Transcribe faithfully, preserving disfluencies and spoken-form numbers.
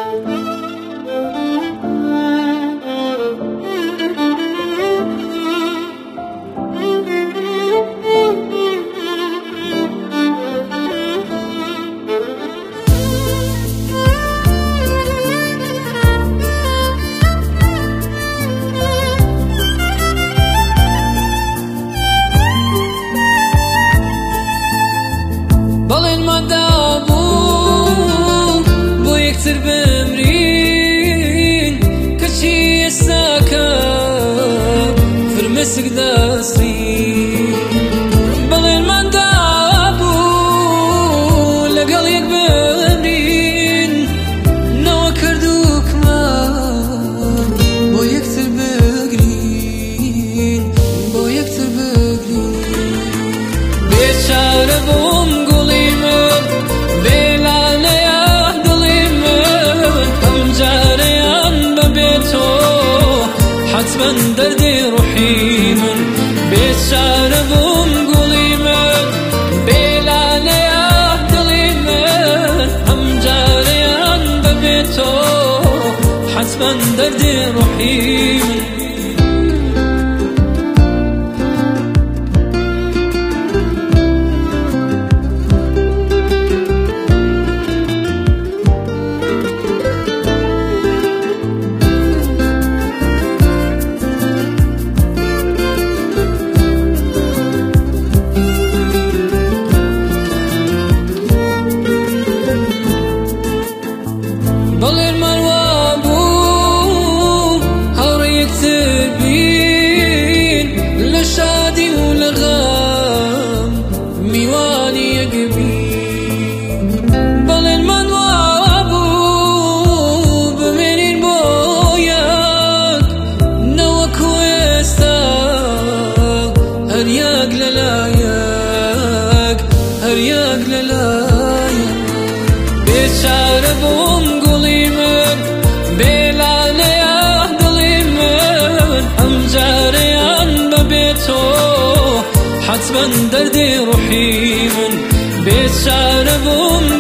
بەڵێن مادابوو بۆ یەکتر بمرین کەچی ئێستاکە فرمێسک دەستین بەڵێن مادابوو لەگەڵ یەک بمرین نەوە کردووکمان بۆ یەکتر بگرین بۆ یەکتر بگرین بێچارە بووم حتما دردي روحي من بيشارة بوم قولي من بيلاني أهدلي من هم جاريان ببيتو حتما دردي روحي من بەڵێن ماڵوا بوو هەوڕێ یەکتر بین لە شادی و لە غەم میوانی یەک بین بەڵێن ماڵوا بوو بمێنین بۆ یەک نەوەکو ئێستا هەر یەک لەلایەک هەر یەک لەلایەک بێچارە بووم حتما دردي روحي من بيت شاربهم